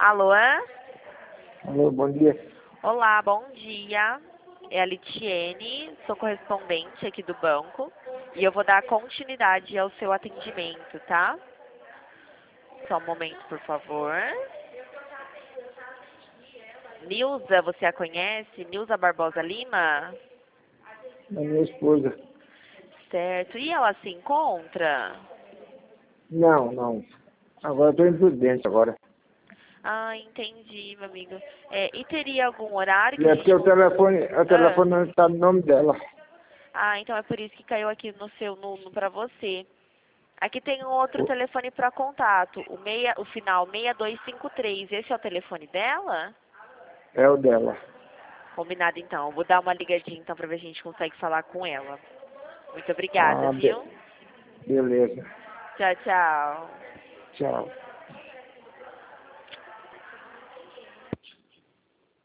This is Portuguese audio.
Alô? Alô, bom dia. Olá, bom dia. É a Litiene, sou correspondente aqui do banco e eu vou dar continuidade ao seu atendimento, tá? Só um momento, por favor. Nilza, você a conhece? Nilza Barbosa Lima? É minha esposa. Certo. E ela se encontra? Não. Agora eu tô imprudente agora. Ah, entendi, meu amigo. E teria algum horário que E a é gente... porque o telefone não está no nome dela. Ah, então é por isso que caiu aqui no seu para você. Aqui tem um outro telefone para contato, o final 6253. Esse é o telefone dela? É o dela. Combinado então. Eu vou dar uma ligadinha então para ver se a gente consegue falar com ela. Muito obrigada, Ah, viu? beleza. Tchau, tchau. Tchau.